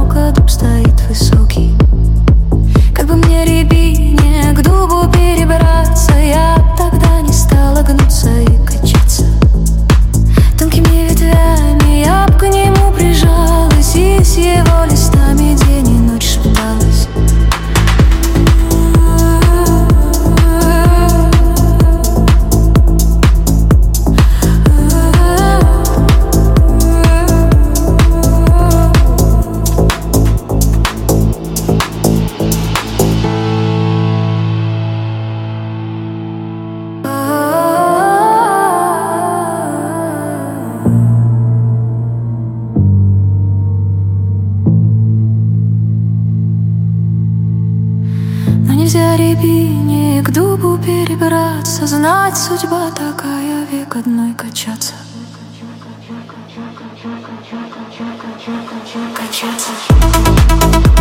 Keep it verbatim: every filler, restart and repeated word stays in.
одиноко, дуб стоит высокий. Как бы мне рябине к дубу перебраться, я тогда не стала гнуться и качаться. Тонкими ветвями я б к нему прижалась и с его листами день и ночь шепталась. Нельзя рябине к дубу перебраться, знать, судьба такая, век одной качаться. Качаться.